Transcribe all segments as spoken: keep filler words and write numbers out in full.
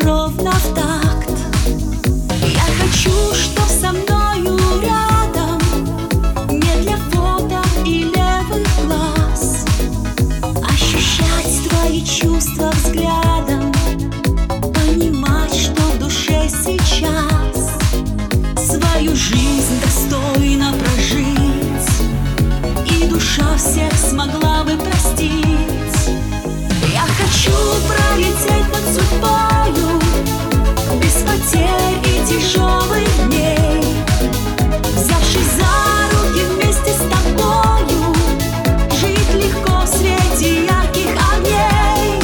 ровно в такт. Я хочу, чтоб со мною рядом, не для фото и левых глаз, ощущать твои чувства взглядом, понимать, что в душе сейчас, свою жизнь достойно прожить, и душа всех смогла бы простить. Я хочу пролететь над судьбою без потерь и тяжелых дней, взявшись за руки вместе с тобою, жить легко в свете ярких огней.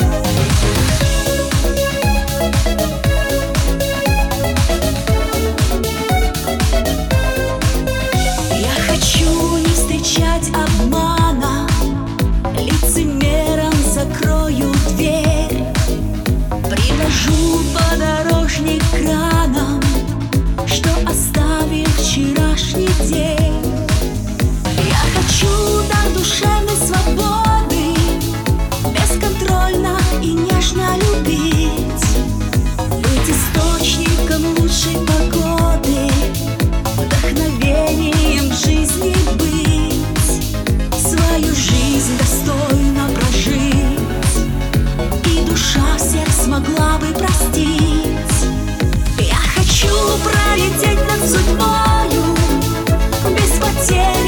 Я хочу не встречать обмана, лицемером закрою дверь, приложу подорожник к ранам, что оставил вчерашний день. Я хочу до душевной свободы бесконтрольно и нежно любить, быть источником лучшей погоды, вдохновением в жизни быть, свою жизнь достойно прожить, и душа всех смогла бы простить. Я хочу пролететь над судьбою без потерь